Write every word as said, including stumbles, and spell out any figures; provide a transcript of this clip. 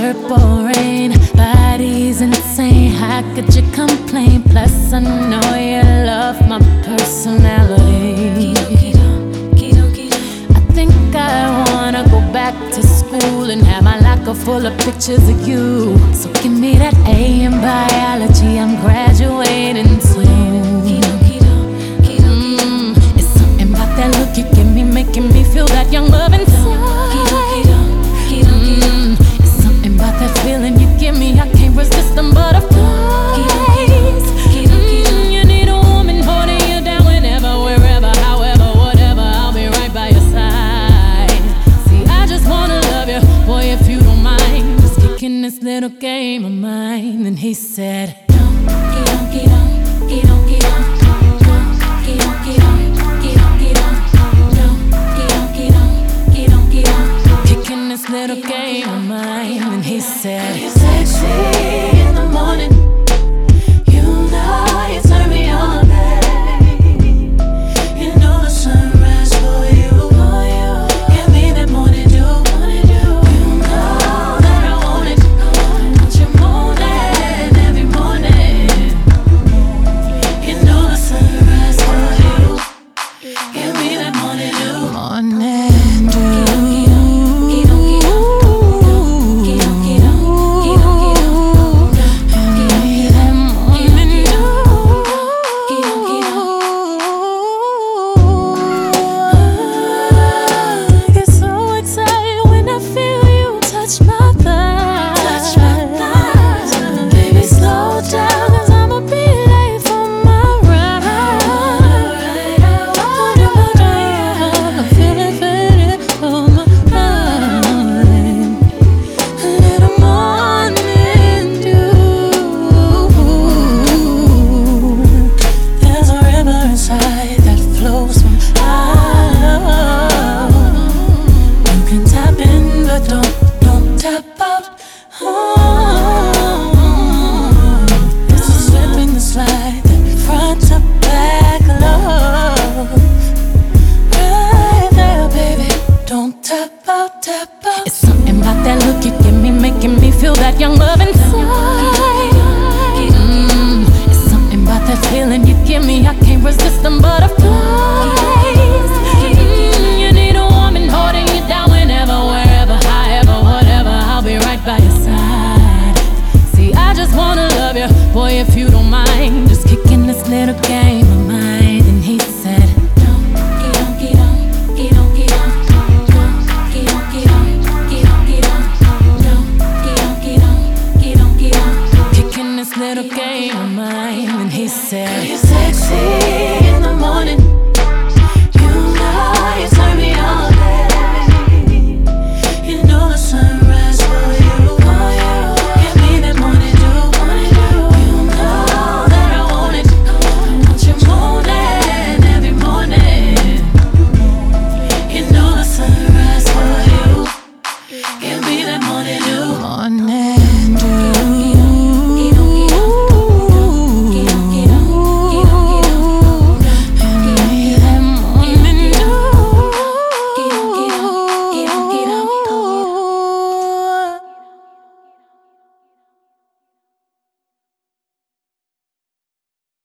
purple rain. Body's insane, how could you complain? Plus I know you love my personality. I think I wanna go back to school and have my locker full of pictures of you. So give me that A in biology, I'm graduating soon. Mm, it's something about that look you give me, making me feel that young love inside. Mm, it's something about that feeling you give me, I can't resist them butterflies. Mm, you need a woman holding you down whenever, wherever, however, whatever. I'll be right by your side. See, I just wanna love you, boy, if you don't mind, just kicking this little game of mine. And he said, kicking this little game of mine. And he said, you're sexy in the morning. You know you turn me on, babe. You know the sunrise for you. Give me that morning dew. You know that I want it. I want you moaning every morning. You know the sunrise for you. Give me that morning dew. morning dew. It's something about that look you give me, making me feel that young love inside. Mm, it's something about that feeling you give me, I can't resist them butterflies. Mm, you need a woman holding you down whenever, wherever, however, whatever. I'll be right by your side. See, I just wanna love you, boy, if you don't mind, just kicking this little game of mine. And he said, little game of mine. And he said, you're sexy